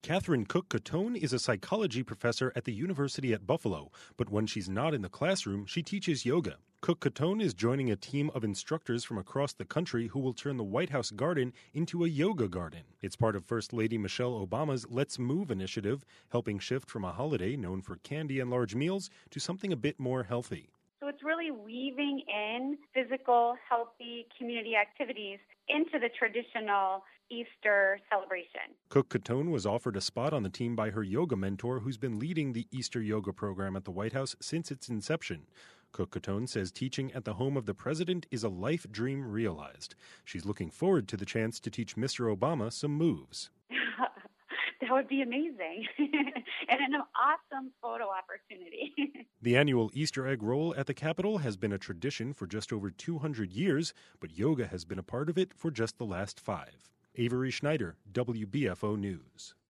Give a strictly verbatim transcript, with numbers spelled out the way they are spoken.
Catherine Cook-Catone is a psychology professor at the University at Buffalo, but when she's not in the classroom, she teaches yoga. Cook-Catone is joining a team of instructors from across the country who will turn the White House garden into a yoga garden. It's part of First Lady Michelle Obama's Let's Move initiative, helping shift from a holiday known for candy and large meals to something a bit more healthy. So it's really weaving in physical, healthy community activities into the traditional Easter celebration. Cook-Catone was offered a spot on the team by her yoga mentor, who's been leading the Easter yoga program at the White House since its inception. Cook-Catone says teaching at the home of the president is a life dream realized. She's looking forward to the chance to teach Mister Obama some moves. That would be amazing. And an awesome photo opportunity. The annual Easter egg roll at the Capitol has been a tradition for just over two hundred years, but yoga has been a part of it for just the last five. Avery Schneider, W B F O News.